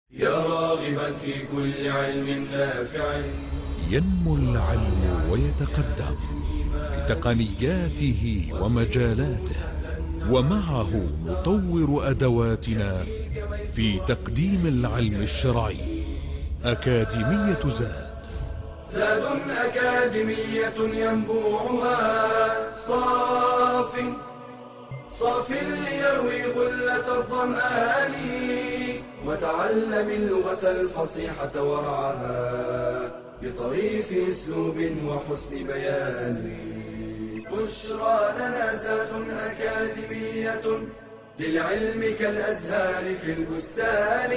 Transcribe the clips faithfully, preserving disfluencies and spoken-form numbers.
يا راغبا في كل علم نافع. ينمو العلم ويتقدم بتقنياته ومجالاته، ومعه نطور أدواتنا في تقديم العلم الشرعي. أكاديمية زاد زاد أكاديمية ينبوعها صاف صاف ليروي غلة الظمآن، وتعلم اللغة الفصيحة ورعاها بطريف اسلوب وحسن بيان. بشرى لنا زاد أكاديمية للعلم كالأزهار في البستان.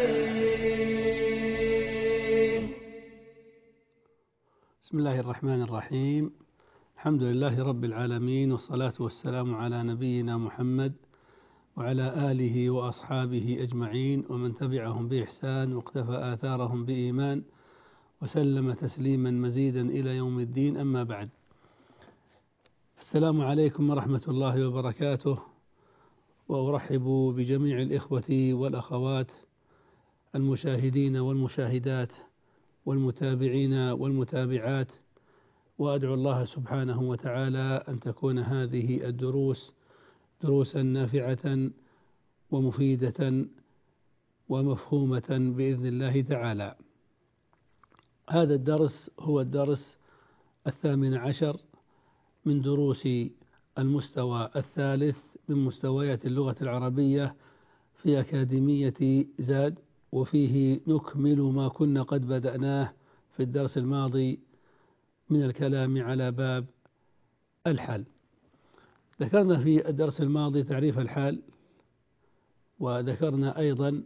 بسم الله الرحمن الرحيم. الحمد لله رب العالمين، والصلاة والسلام على نبينا محمد وعلى آله وأصحابه أجمعين، ومن تبعهم بإحسان واقتفى آثارهم بإيمان وسلم تسليما مزيدا إلى يوم الدين. أما بعد، السلام عليكم ورحمة الله وبركاته، وأرحب بجميع الإخوة والأخوات المشاهدين والمشاهدات والمتابعين والمتابعات، وأدعو الله سبحانه وتعالى أن تكون هذه الدروس دروسا نافعة ومفيدة ومفهومة بإذن الله تعالى. هذا الدرس هو الدرس الثامن عشر من دروس المستوى الثالث من مستويات اللغة العربية في أكاديمية زاد، وفيه نكمل ما كنا قد بدأناه في الدرس الماضي من الكلام على باب الحال. ذكرنا في الدرس الماضي تعريف الحال، وذكرنا أيضا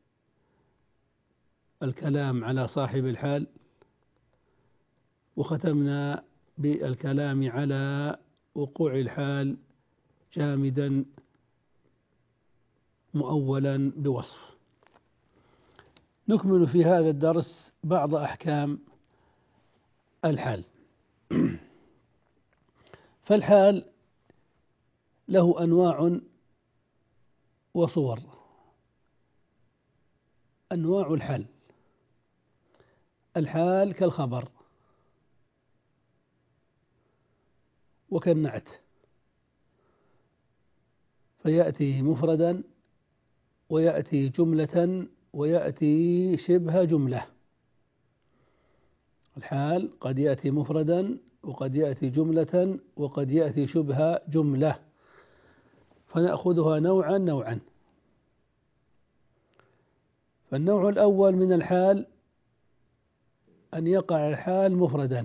الكلام على صاحب الحال، وختمنا بالكلام على وقوع الحال جامدا مؤولا بوصف. نكمل في هذا الدرس بعض أحكام الحال. فالحال له أنواع وصور. أنواع الحال: الحال كالخبر وكالنعت، فيأتي مفردا ويأتي جملة ويأتي شبه جملة. الحال قد يأتي مفردا وقد يأتي جملة وقد يأتي شبه جملة، فنأخذها نوعا نوعا. فالنوع الأول من الحال أن يقع الحال مفردا،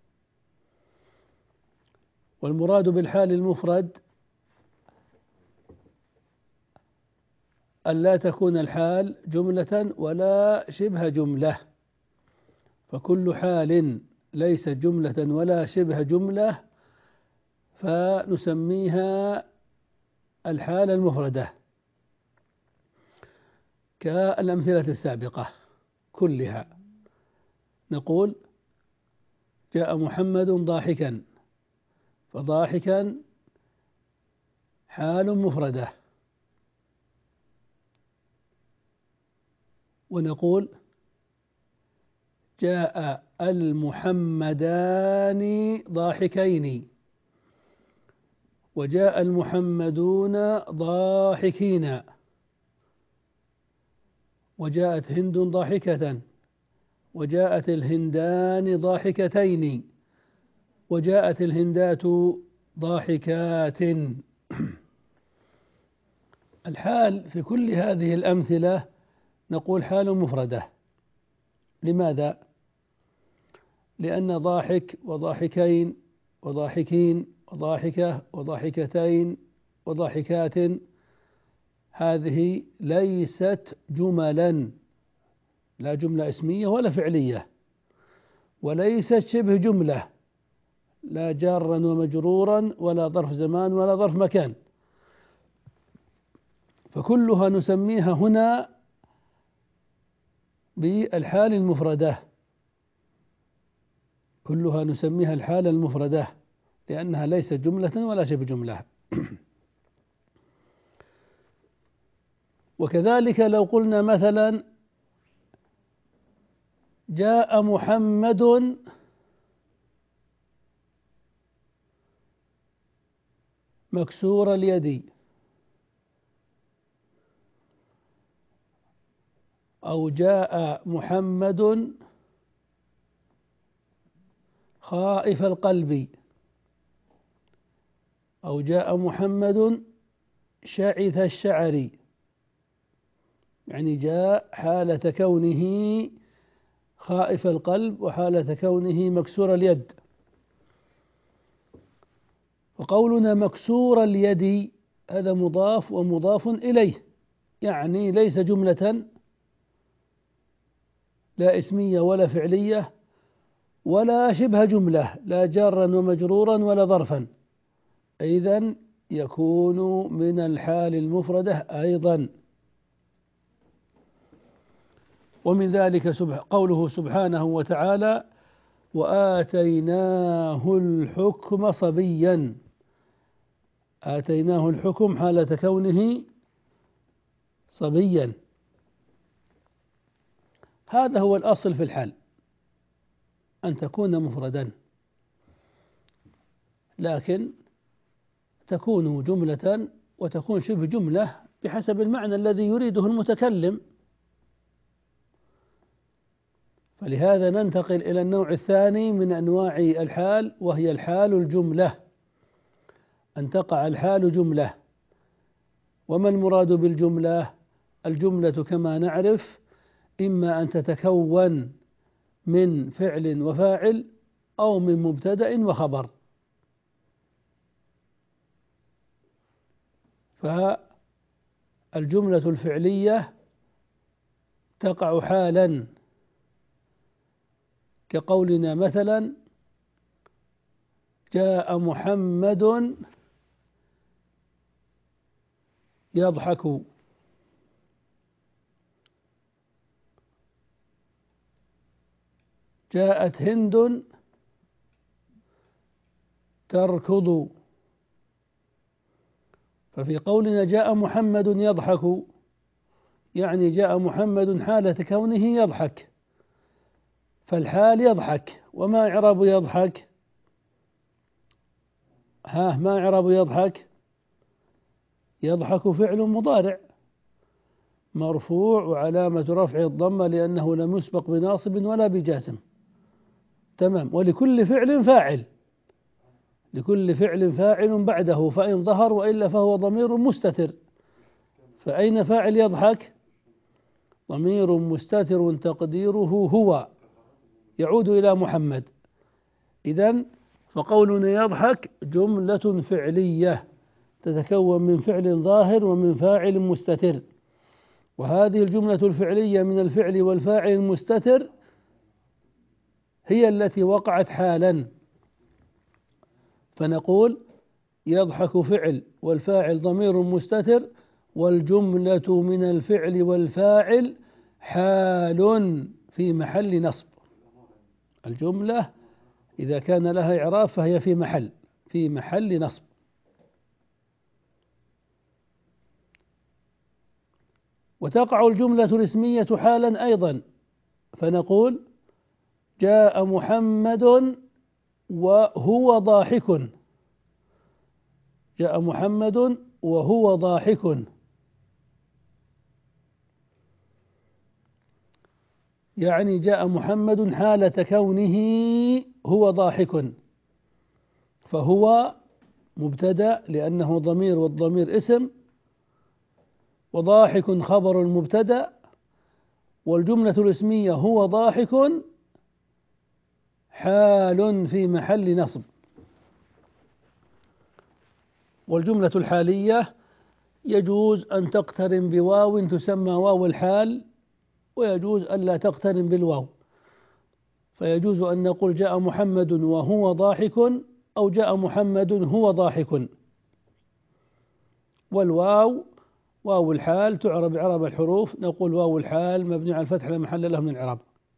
والمراد بالحال المفرد أن لا تكون الحال جملة ولا شبه جملة، فكل حال ليست جملة ولا شبه جملة فنسميها الحالة المفردة، كالأمثلة السابقة كلها. نقول: جاء محمد ضاحكا، فضاحكا حال مفردة. ونقول: جاء المحمدان ضاحكين، وجاء المحمدون ضاحكين، وجاءت هند ضاحكة، وجاءت الهندان ضاحكتين، وجاءت الهندات ضاحكات. الحال في كل هذه الأمثلة نقول حال مفردة. لماذا؟ لأن ضاحك وضاحكين وضاحكين وضاحكة وضاحكتين وضاحكات هذه ليست جملا، لا جملة اسمية ولا فعلية، وليست شبه جملة، لا جارا ومجرورا ولا ظرف زمان ولا ظرف مكان، فكلها نسميها هنا بالحال المفردة. كلها نسميها الحالة المفردة لأنها ليست جملة ولا شبه جملة. وكذلك لو قلنا مثلا جاء محمد مكسور اليد، أو جاء محمد خائف القلب، أو جاء محمد شعث الشعر، يعني جاء حالة كونه خائف القلب وحالة كونه مكسور اليد. وقولنا مكسور اليد هذا مضاف ومضاف إليه، يعني ليس جملة لا اسمية ولا فعلية ولا شبه جملة، لا جارا ومجرورا ولا ظرفا، إذن يكون من الحال المفردة أيضا. ومن ذلك قوله سبحانه وتعالى: وآتيناه الحكم صبيا. آتيناه الحكم حالة كونه صبيا، هذا هو الأصل في الحال أن تكون مفردا، لكن تكون جملة وتكون شبه جملة بحسب المعنى الذي يريده المتكلم. فلهذا ننتقل إلى النوع الثاني من أنواع الحال، وهي الحال الجملة، أن تقع الحال جملة. وما المراد بالجملة؟ الجملة كما نعرف إما أن تتكون من فعل وفاعل أو من مبتدأ وخبر. فالجملة الفعلية تقع حالا، كقولنا مثلا: جاء محمد يضحك، جاءت هند تركض. ففي قولنا جاء محمد يضحك يعني جاء محمد حالة كونه يضحك، فالحال يضحك. وما إعراب يضحك؟ ها ما إعراب يضحك؟ يضحك فعل مضارع مرفوع وعلامة رفعه الضمة لأنه لم يسبق بناصب ولا بجازم. تمام. ولكل فعل فاعل، لكل فعل فاعل بعده، فإن ظهر وإلا فهو ضمير مستتر. فأين فاعل يضحك؟ ضمير مستتر تقديره هو، يعود إلى محمد. إذن فقولنا يضحك جملة فعلية تتكون من فعل ظاهر ومن فاعل مستتر، وهذه الجملة الفعلية من الفعل والفاعل المستتر هي التي وقعت حالا. فنقول يضحك فعل والفاعل ضمير مستتر، والجملة من الفعل والفاعل حال في محل نصب. الجملة إذا كان لها إعراب فهي في محل في محل نصب. وتقع الجملة الاسمية حالا أيضا، فنقول جاء محمد وهو ضاحك، جاء محمد وهو ضاحك، يعني جاء محمد حالة كونه هو ضاحك، فهو مبتدأ لأنه ضمير والضمير اسم، وضاحك خبر المبتدأ، والجملة الاسمية هو ضاحك حال في محل نصب. والجملة الحالية يجوز أن تقترن بواو تسمى واو الحال، ويجوز ألا تقترن بالواو، فيجوز أن نقول جاء محمد وهو ضاحك، أو جاء محمد هو ضاحك. والواو واو الحال تعرب إعراب الحروف، نقول واو الحال مبني على الفتح لا محل له من الإعراب.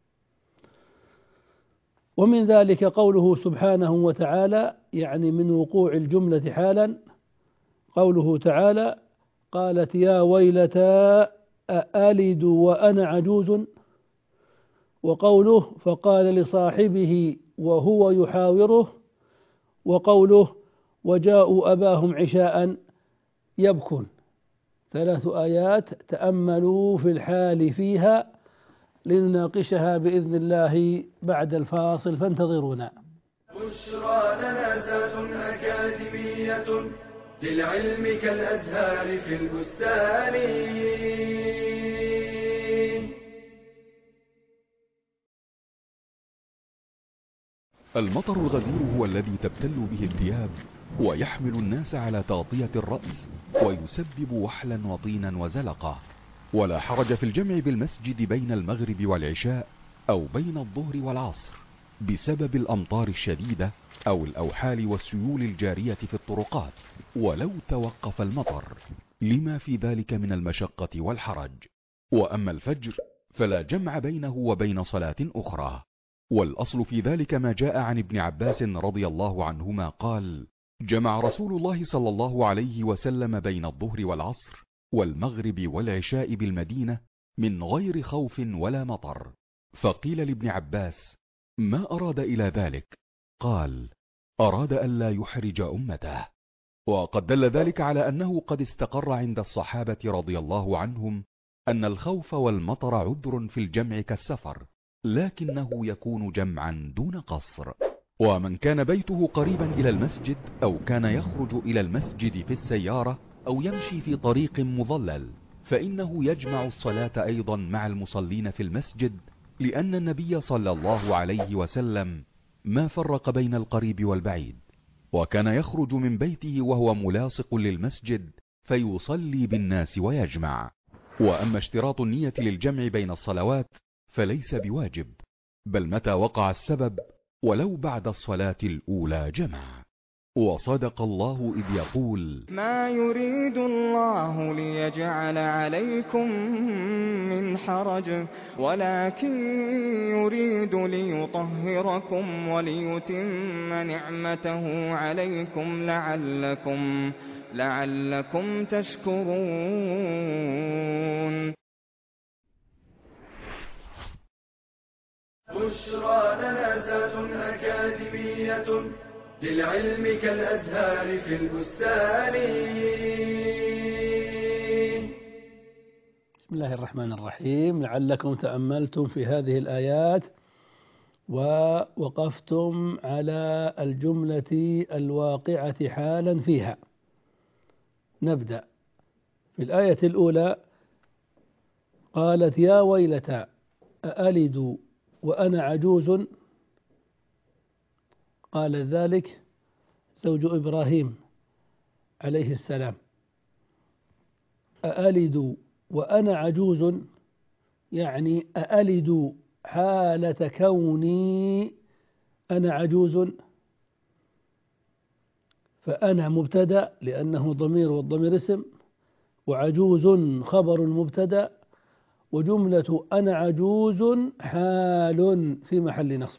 ومن ذلك قوله سبحانه وتعالى، يعني من وقوع الجملة حالا، قوله تعالى: قالت يا ويلتى أألد وأنا عجوز وقوله فقال لصاحبه وهو يحاوره، وقوله وجاءوا أباهم عشاء يبكون. ثلاث آيات تأملوا في الحال فيها لنناقشها بإذن الله بعد الفاصل، فانتظرونا. بشرى لنا ذات أكاديمية للعلم كالأزهار في البستان. المطر الغزير هو الذي تبتل به الثياب ويحمل الناس على تغطية الرأس ويسبب وحلا وطينا وزلقة. ولا حرج في الجمع بالمسجد بين المغرب والعشاء أو بين الظهر والعصر بسبب الأمطار الشديدة أو الأوحال والسيول الجارية في الطرقات ولو توقف المطر، لما في ذلك من المشقة والحرج. وأما الفجر فلا جمع بينه وبين صلاة أخرى، والأصل في ذلك ما جاء عن ابن عباس رضي الله عنهما قال: جمع رسول الله صلى الله عليه وسلم بين الظهر والعصر والمغرب والعشاء بالمدينة من غير خوف ولا مطر. فقيل لابن عباس: ما أراد إلى ذلك؟ قال: أراد ألا يحرج أمته. وقد دل ذلك على أنه قد استقر عند الصحابة رضي الله عنهم أن الخوف والمطر عذر في الجمع كالسفر، لكنه يكون جمعا دون قصر. ومن كان بيته قريبا إلى المسجد أو كان يخرج إلى المسجد في السيارة أو يمشي في طريق مظلل فإنه يجمع الصلاة أيضا مع المصلين في المسجد، لأن النبي صلى الله عليه وسلم ما فرق بين القريب والبعيد، وكان يخرج من بيته وهو ملاصق للمسجد فيصلي بالناس ويجمع. وأما اشتراط النية للجمع بين الصلوات فليس بواجب، بل متى وقع السبب ولو بعد الصلاة الأولى جمع. وصدق الله إذ يقول: ما يريد الله ليجعل عليكم من حرج ولكن يريد ليطهركم وليتم نعمته عليكم لعلكم لعلكم تشكرون. بشرى لنا ذات أكاديمية للعلم كالأزهار في البستان. بسم الله الرحمن الرحيم. لعلكم تأملتم في هذه الآيات ووقفتم على الجملة الواقعة حالا فيها. نبدأ في الآية الأولى: قالت يا ويلتى أألد وأنا عجوز. قال ذلك زوج إبراهيم عليه السلام. أألد وأنا عجوز يعني أألد حالة كوني أنا عجوز، فأنا مبتدأ لأنه ضمير والضمير اسم، وعجوز خبر المبتدأ، وجملة أنا عجوز حال في محل نصب.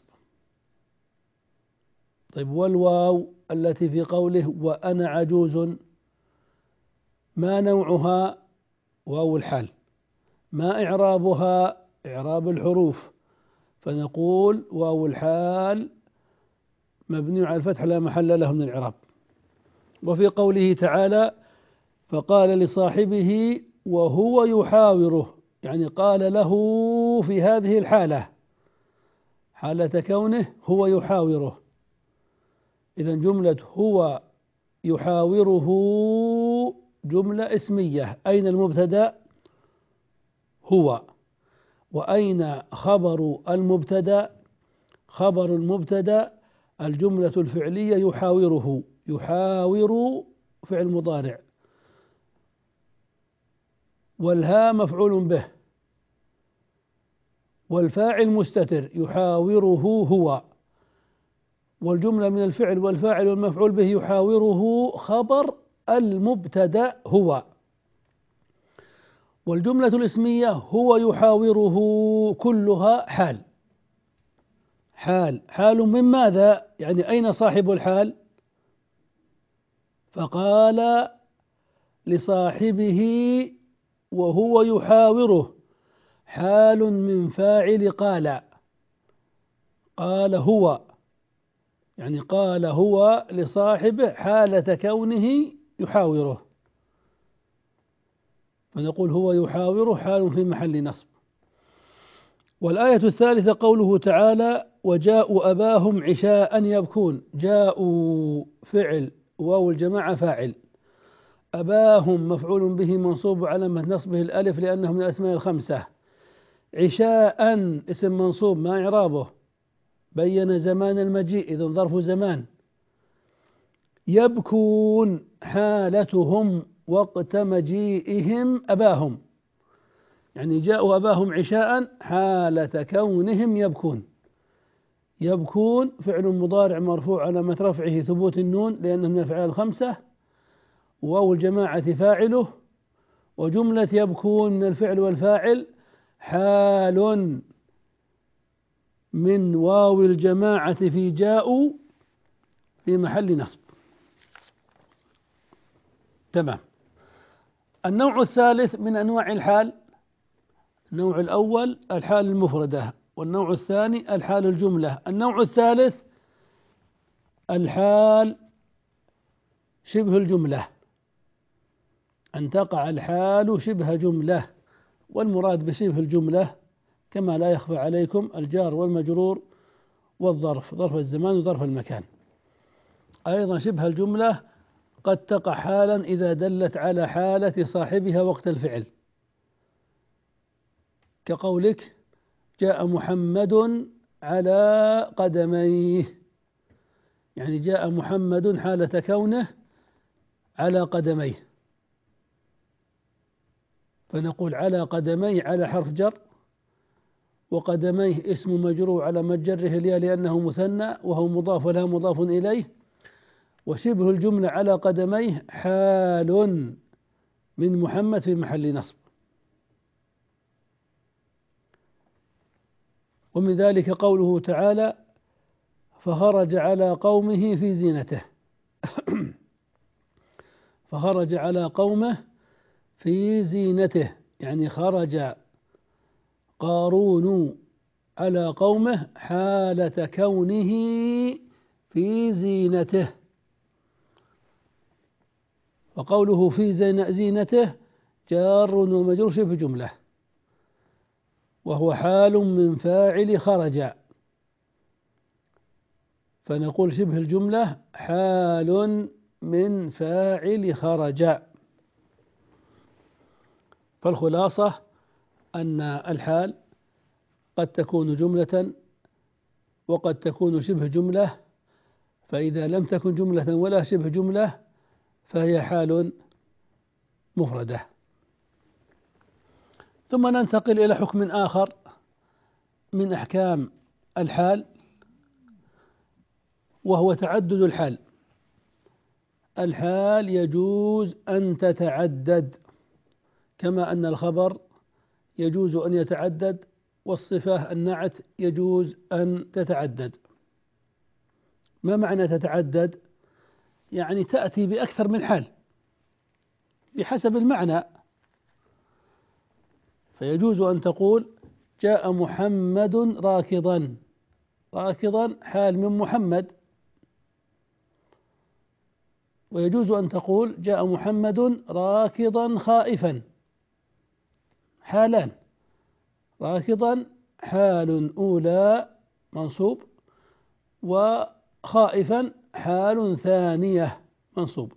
طيب، والواو التي في قوله وأنا عجوز ما نوعها؟ واو الحال. ما إعرابها؟ إعراب الحروف، فنقول واو الحال مبني على الفتح لا محل له من الإعراب. وفي قوله تعالى فقال لصاحبه وهو يحاوره، يعني قال له في هذه الحالة، حالة كونه هو يحاوره. إذن جملة هو يحاوره جملة اسمية. أين المبتدأ؟ هو. وأين خبر المبتدأ؟ خبر المبتدأ الجملة الفعلية يحاوره. يحاور فعل مضارع، والها مفعول به، والفاعل مستتر يحاوره هو، والجملة من الفعل والفاعل والمفعول به يحاوره خبر المبتدأ هو، والجملة الاسمية هو يحاوره كلها حال. حال حال من ماذا؟ يعني أين صاحب الحال؟ فقال لصاحبه وهو يحاوره، حال من فاعل قال، قال هو، يعني قال هو لصاحبه حالة كونه يحاوره، فنقول هو يحاوره حال في محل نصب. والآية الثالثة قوله تعالى وجاءوا أباهم عشاء يبكون. جاءوا فعل، واو الجماعة فاعل، أباهم مفعول به منصوب علامة نصبه الألف لأنه من الأسماء الخمسة. عشاء اسم منصوب ما إعرابه؟ بين زمان المجيء إذن ظرف زمان. يبكون حالتهم وقت مجيئهم أباهم، يعني جاءوا أباهم عشاء حالة كونهم يبكون. يبكون فعل مضارع مرفوع علامة رفعه ثبوت النون لأنه من الأفعال الخمسة، واو الجماعة فاعله، وجملة يبكون من الفعل والفاعل حال من واو الجماعة في جاءوا في محل نصب. تمام. النوع الثالث من أنواع الحال، النوع الأول الحال المفردة، والنوع الثاني الحال الجملة. النوع الثالث الحال شبه الجملة، أن تقع الحال شبه جملة. والمراد بشبه الجملة كما لا يخفى عليكم الجار والمجرور والظرف، ظرف الزمان وظرف المكان. أيضا شبه الجملة قد تقع حالا إذا دلت على حالة صاحبها وقت الفعل، كقولك جاء محمد على قدميه، يعني جاء محمد حالة كونه على قدميه، فنقول على قدميه على حرف جر، وقدميه اسم مجرور على مجره الياء لأنه مثنى وهو مضاف ولا مضاف إليه. وشبه الجملة على قدميه حال من محمد في محل نصب. ومن ذلك قوله تعالى فخرج على قومه في زينته. فخرج على قومه في زينته، يعني خرج قارون على قومه حالة كونه في زينته. وقوله في زينته جار ومجرور شبه جملة، وهو حال من فاعل خرج، فنقول شبه الجملة حال من فاعل خرج. فالخلاصة أن الحال قد تكون جملة وقد تكون شبه جملة، فإذا لم تكن جملة ولا شبه جملة فهي حال مفردة. ثم ننتقل إلى حكم آخر من أحكام الحال، وهو تعدد الحال. الحال يجوز أن تتعدد كما أن الخبر يجوز أن يتعدد، والصفة النعت يجوز أن تتعدد. ما معنى تتعدد؟ يعني تأتي بأكثر من حال بحسب المعنى. فيجوز أن تقول جاء محمد راكضا، راكضا حال من محمد. ويجوز أن تقول جاء محمد راكضا خائفا، حالان، راكضا حال أولى منصوب، وخائفا حال ثانية منصوب.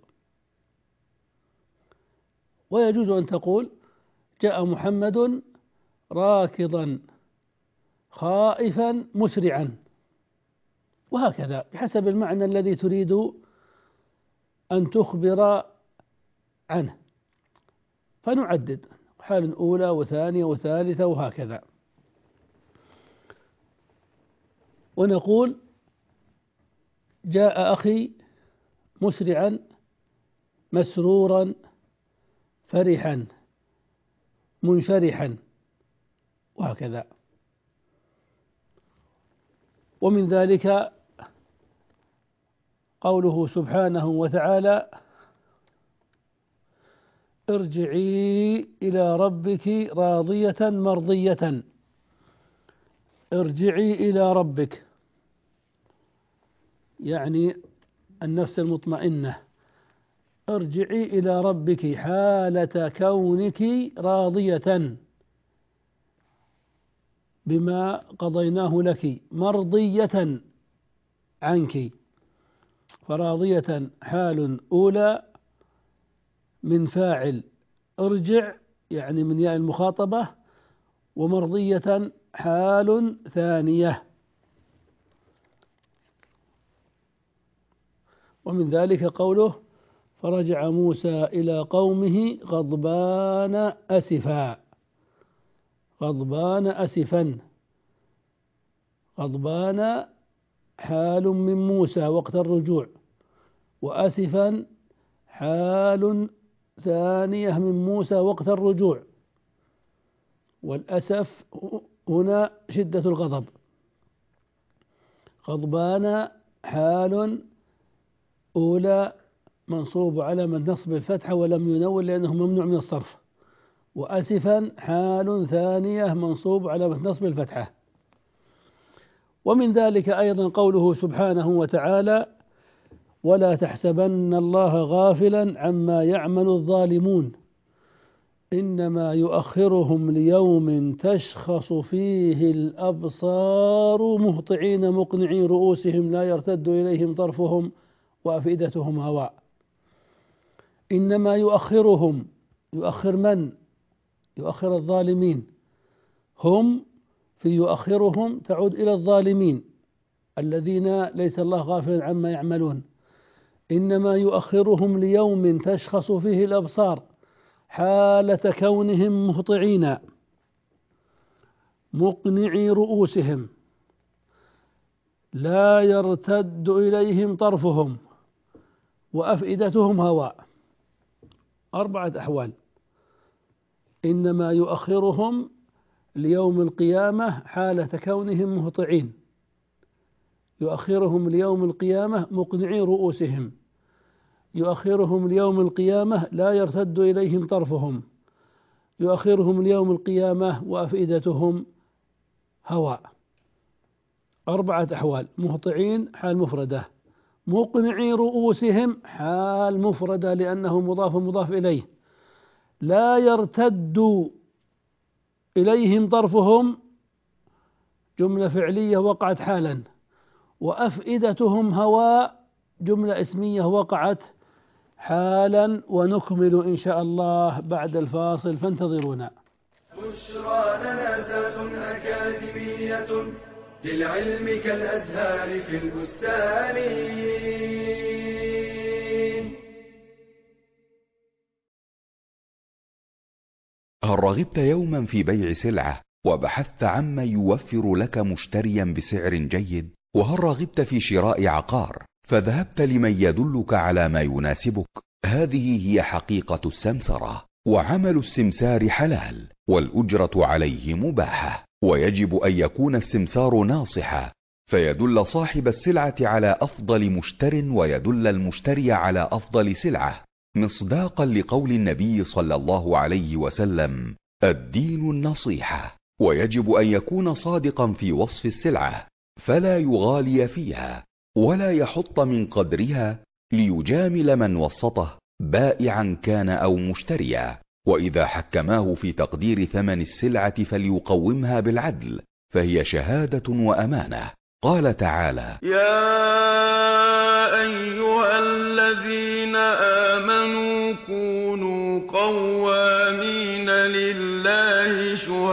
ويجوز أن تقول جاء محمد راكضا خائفا مسرعا، وهكذا بحسب المعنى الذي تريد أن تخبر عنه، فنعدد حال أولى وثانية وثالثة وهكذا. ونقول جاء أخي مسرعا مسرورا فرحا منشرحا، وهكذا. ومن ذلك قوله سبحانه وتعالى ارجعي إلى ربك راضية مرضية. ارجعي إلى ربك، يعني النفس المطمئنة، ارجعي إلى ربك حالة كونك راضية بما قضيناه لك مرضية عنك. فراضية حال أولى من فاعل ارجع يعني من ياء المخاطبة، ومرضية حال ثانية. ومن ذلك قوله فرجع موسى إلى قومه غضبان أسفا. غضبان أسفا، غضبان حال من موسى وقت الرجوع، وأسفا حال ثانية من موسى وقت الرجوع. والأسف هنا شدة الغضب. غضبان حال أولى منصوب على من نصب الفتحة ولم ينون لأنه ممنوع من الصرف، وأسفا حال ثانية منصوب على من نصب الفتحة. ومن ذلك أيضا قوله سبحانه وتعالى ولا تحسبن الله غافلا عما يعمل الظالمون إنما يؤخرهم ليوم تشخص فيه الأبصار مهطعين مقنعي رؤوسهم لا يرتد إليهم طرفهم وأفئدتهم هواء. إنما يؤخرهم، يؤخر من؟ يؤخر الظالمين. هم في يؤخرهم تعود إلى الظالمين الذين ليس الله غافلا عما يعملون. إنما يؤخرهم ليوم تشخص فيه الأبصار حالة كونهم مهطعين مقنعي رؤوسهم لا يرتد إليهم طرفهم وأفئدتهم هواء. أربعة أحوال. إنما يؤخرهم ليوم القيامة حالة كونهم مهطعين، يؤخرهم ليوم القيامة مقنعي رؤوسهم، يؤخرهم ليوم القيامة لا يرتد إليهم طرفهم، يؤخرهم ليوم القيامة وأفئدتهم هواء. أربعة أحوال. مهطعين حال مفردة، مقنعي رؤوسهم حال مفردة لأنه مضاف مضاف إليه، لا يرتد إليهم طرفهم جملة فعلية وقعت حالا، وأفئدتهم هواء جملة اسمية وقعت حالا. ونكمل إن شاء الله بعد الفاصل فانتظرونا. بشرى لنا ذات أكاديمية للعلم كالأزهار في البستان. هل رغبت يوما في بيع سلعة وبحثت عما يوفر لك مشتريا بسعر جيد؟ وهل رغبت في شراء عقار فذهبت لمن يدلك على ما يناسبك؟ هذه هي حقيقة السمسرة. وعمل السمسار حلال والأجرة عليه مباحة، ويجب أن يكون السمسار ناصحا فيدل صاحب السلعة على أفضل مشتر ويدل المشتري على أفضل سلعة، مصداقا لقول النبي صلى الله عليه وسلم الدين النصيحة. ويجب أن يكون صادقا في وصف السلعة فلا يغالي فيها ولا يحط من قدرها ليجامل من وسطه بائعا كان أو مشتريا. وإذا حكماه في تقدير ثمن السلعة فليقومها بالعدل فهي شهادة وأمانة. قال تعالى يا أيها الذين آمنوا كونوا قوامين لله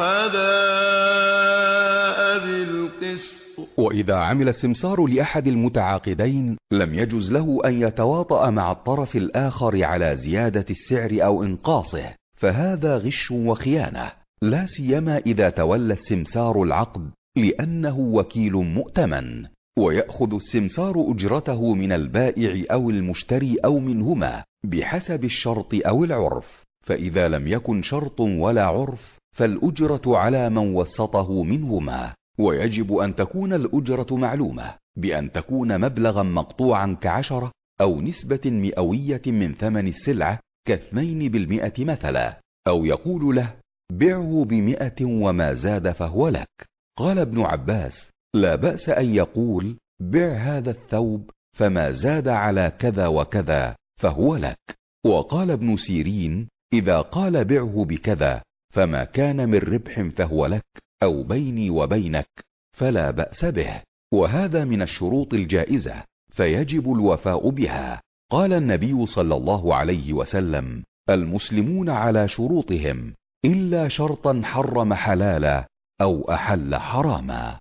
شهداء بالقسط. وإذا عمل السمسار لأحد المتعاقدين لم يجز له أن يتواطأ مع الطرف الآخر على زيادة السعر أو إنقاصه، فهذا غش وخيانة، لا سيما إذا تولى السمسار العقد لأنه وكيل مؤتمن. ويأخذ السمسار أجرته من البائع أو المشتري أو منهما بحسب الشرط أو العرف، فإذا لم يكن شرط ولا عرف فالأجرة على من وسطه منهما. ويجب أن تكون الأجرة معلومة بأن تكون مبلغا مقطوعا كعشرة أو نسبة مئوية من ثمن السلعة كاثنين بالمئة مثلا، أو يقول له بعه بمئة وما زاد فهو لك. قال ابن عباس لا بأس أن يقول بع هذا الثوب فما زاد على كذا وكذا فهو لك. وقال ابن سيرين: إذا قال بعه بكذا فما كان من ربح فهو لك أو بيني وبينك فلا بأس به. وهذا من الشروط الجائزة فيجب الوفاء بها. قال النبي صلى الله عليه وسلم: المسلمون على شروطهم إلا شرطا حرم حلالا أو أحل حراما.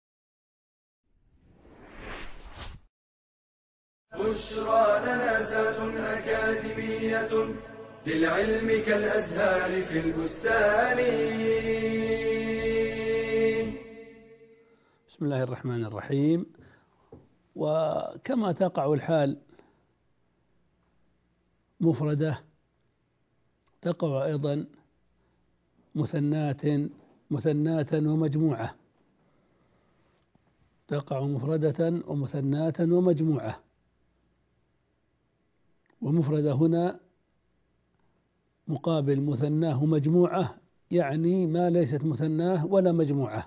بشرى لنا ذات أكاديمية للعلم كالأزهار في البستان. بسم الله الرحمن الرحيم. وكما تقع الحال مفردة تقع أيضا مثنات مثناتا ومجموعة، تقع مفردة ومثناتا ومجموعة. ومفردة هنا مقابل مثناه مجموعة، يعني ما ليست مثناه ولا مجموعة.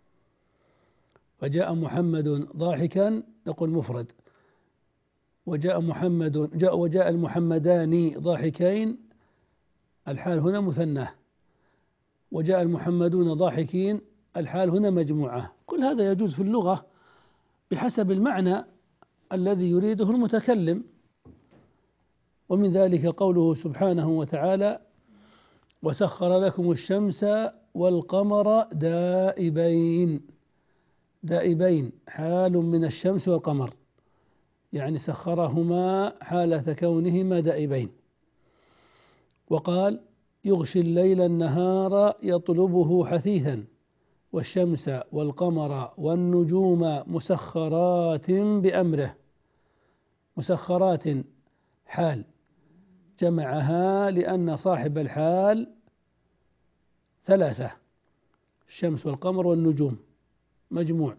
فجاء محمد ضاحكا نقول مفرد، وجاء محمد جاء وجاء المحمدان ضاحكين الحال هنا مثناه، وجاء المحمدون ضاحكين الحال هنا مجموعة. كل هذا يجوز في اللغة بحسب المعنى الذي يريده المتكلم. ومن ذلك قوله سبحانه وتعالى: وسخر لكم الشمس والقمر دائبين. دائبين حال من الشمس والقمر، يعني سخرهما حالة كونهما دائبين. وقال: يغشي الليل النهار يطلبه حثيثا والشمس والقمر والنجوم مسخرات بأمره. مسخرات حال جمعها لأن صاحب الحال ثلاثة: الشمس والقمر والنجوم مجموع.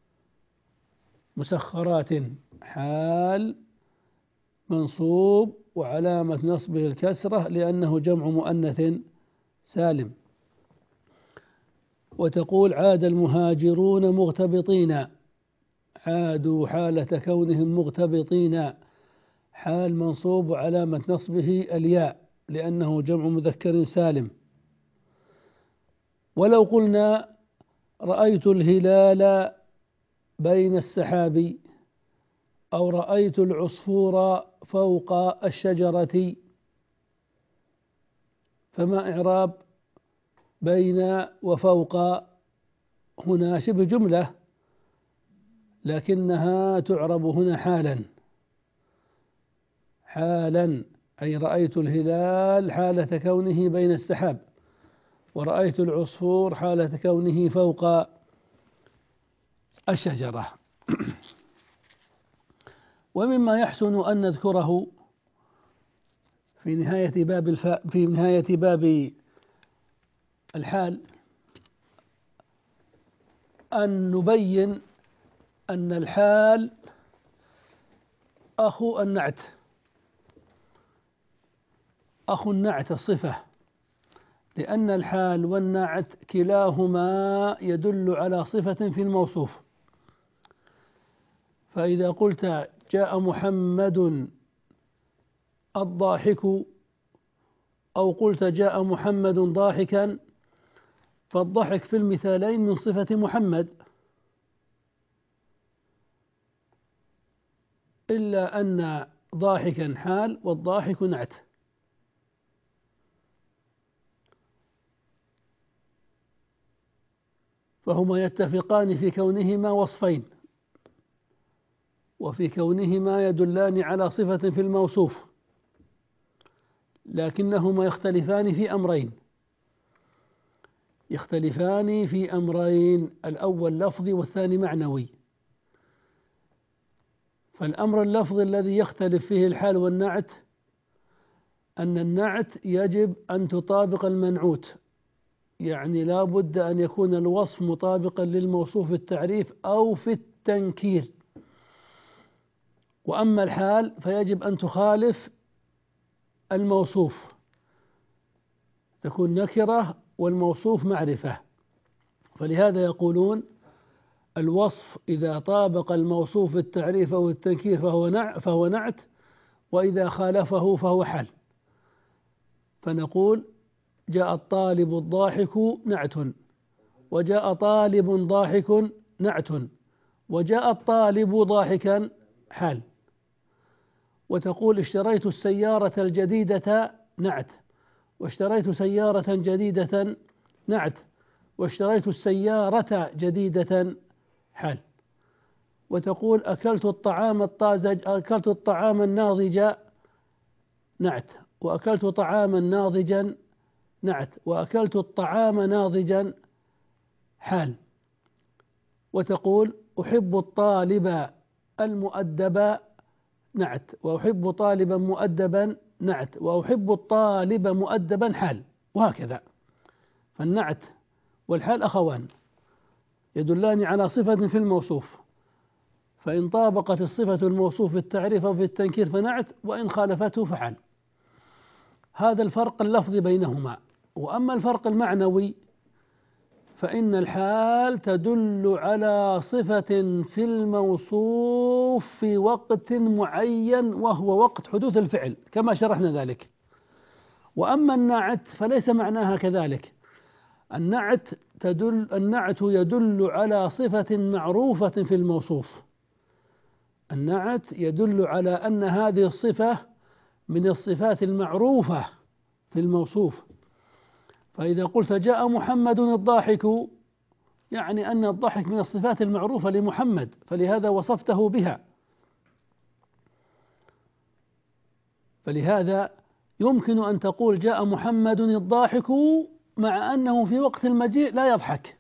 مسخرات حال منصوب وعلامة نصبه الكسرة لأنه جمع مؤنث سالم. وتقول: عاد المهاجرون مغتبطين. عادوا حالة كونهم مغتبطين حال منصوب وعلامة نصبه الياء لأنه جمع مذكر سالم. ولو قلنا: رأيت الهلال بين السحاب، أو رأيت العصفور فوق الشجرة، فما إعراب بين وفوق؟ هنا شبه جملة لكنها تعرب هنا حالا. حالا أي رأيت الهلال حالة كونه بين السحاب، ورأيت العصفور حالة كونه فوق الشجرة. ومما يحسن أن نذكره في نهاية باب الف... في نهاية باب الحال أن نبين أن الحال أخو النعت، أخو النعت الصفة، لأن الحال والنعت كلاهما يدل على صفة في الموصوف. فإذا قلت: جاء محمد الضاحك، أو قلت: جاء محمد ضاحكا، فالضحك في المثالين من صفة محمد، إلا أن ضاحكا حال والضاحك نعت. فهما يتفقان في كونهما وصفين، وفي كونهما يدلان على صفة في الموصوف، لكنهما يختلفان في أمرين يختلفان في أمرين الأول لفظي والثاني معنوي. فالأمر اللفظي الذي يختلف فيه الحال والنعت أن النعت يجب أن تطابق المنعوت، يعني لا بد أن يكون الوصف مطابقا للموصوف في التعريف أو في التنكير. وأما الحال فيجب أن تخالف الموصوف، تكون نكرة والموصوف معرفة. فلهذا يقولون: الوصف إذا طابق الموصوف التعريف أو التنكير فهو نع فهو نعت، وإذا خالفه فهو حال. فنقول جاء الطالب الضاحك نعت، وجاء طالب ضاحك نعت، وجاء الطالب ضاحكا حال. وتقول اشتريت السيارة الجديدة نعت، واشتريت سيارة جديدة نعت، واشتريت السيارة جديدة حال. وتقول أكلت الطعام الطازج أكلت الطعام الناضج نعت، وأكلت طعاما ناضجا نعت، وأكلت الطعام ناضجا حال. وتقول أحب الطالب المؤدب نعت، وأحب طالبا مؤدبا نعت، وأحب الطالب مؤدبا حال، وهكذا. فالنعت والحال أخوان يدلان على صفة في الموصوف، فإن طابقت الصفة الموصوف في التعريف أو في التنكير فنعت، وإن خالفته فحال. هذا الفرق اللفظي بينهما. وأما الفرق المعنوي فإن الحال تدل على صفة في الموصوف في وقت معين وهو وقت حدوث الفعل كما شرحنا ذلك. وأما النعت فليس معناها كذلك. النعت تدل النعت يدل على صفة معروفة في الموصوف. النعت يدل على أن هذه الصفة من الصفات المعروفة في الموصوف. فإذا قلت جاء محمد الضاحك يعني أن الضحك من الصفات المعروفة لمحمد، فلهذا وصفته بها. فلهذا يمكن أن تقول جاء محمد الضاحك مع أنه في وقت المجيء لا يضحك،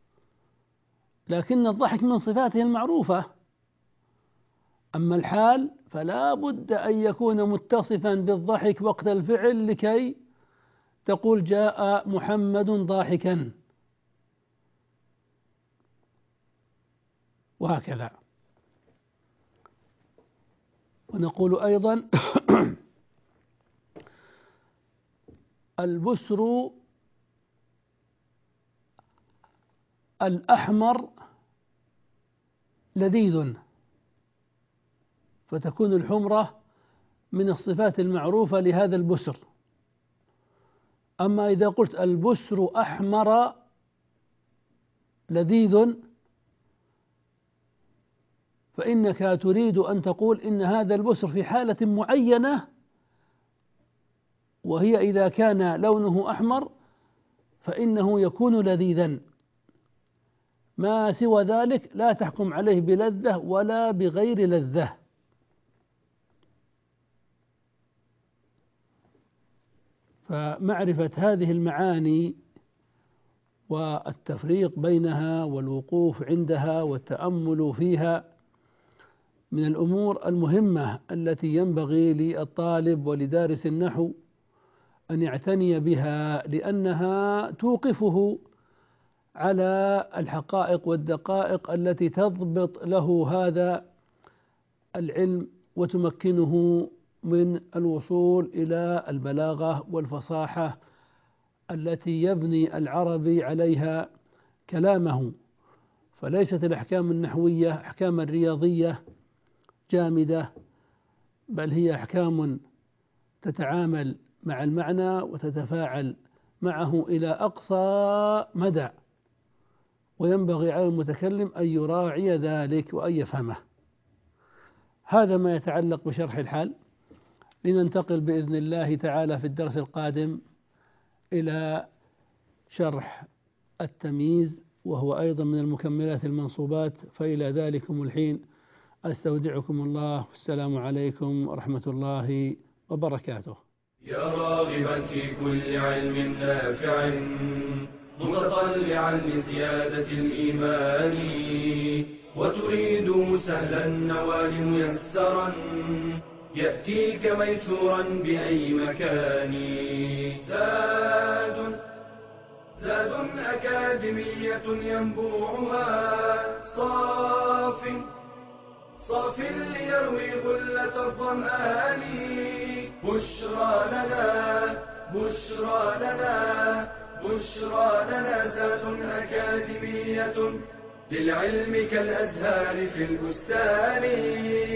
لكن الضحك من صفاته المعروفة. أما الحال فلا بد أن يكون متصفا بالضحك وقت الفعل لكي تقول جاء محمد ضاحكا، وهكذا. ونقول أيضا البسر الأحمر لذيذ، فتكون الحمرة من الصفات المعروفة لهذا البسر. أما إذا قلت البسر أحمر لذيذ فإنك تريد أن تقول إن هذا البسر في حالة معينة، وهي إذا كان لونه أحمر فإنه يكون لذيذا، ما سوى ذلك لا تحكم عليه بلذة ولا بغير لذة. فمعرفة هذه المعاني والتفريق بينها والوقوف عندها والتأمل فيها من الأمور المهمة التي ينبغي للطالب ولدارس النحو أن يعتني بها، لأنها توقفه على الحقائق والدقائق التي تضبط له هذا العلم وتمكنه من الوصول إلى البلاغة والفصاحة التي يبني العربي عليها كلامه. فليست الأحكام النحوية أحكاما رياضية جامدة، بل هي أحكام تتعامل مع المعنى وتتفاعل معه إلى أقصى مدى، وينبغي على المتكلم أن يراعي ذلك وأن يفهمه. هذا ما يتعلق بشرح الحال. لننتقل بإذن الله تعالى في الدرس القادم إلى شرح التمييز، وهو أيضا من المكملات المنصوبات. فإلى ذلكم الحين أستودعكم الله، والسلام عليكم ورحمة الله وبركاته. يا راغبا في كل علم نافع متطلعا لزيادة الإيمان، وتريد سهلا النوال ميسرا يأتيك ميسورا بأي مكان. زاد زاد أكاديمية ينبوعها صاف صاف ليروي غلة الظمآن. بشرى لنا بشرى لنا بشرى لنا زاد أكاديمية للعلم كالأزهار في البستان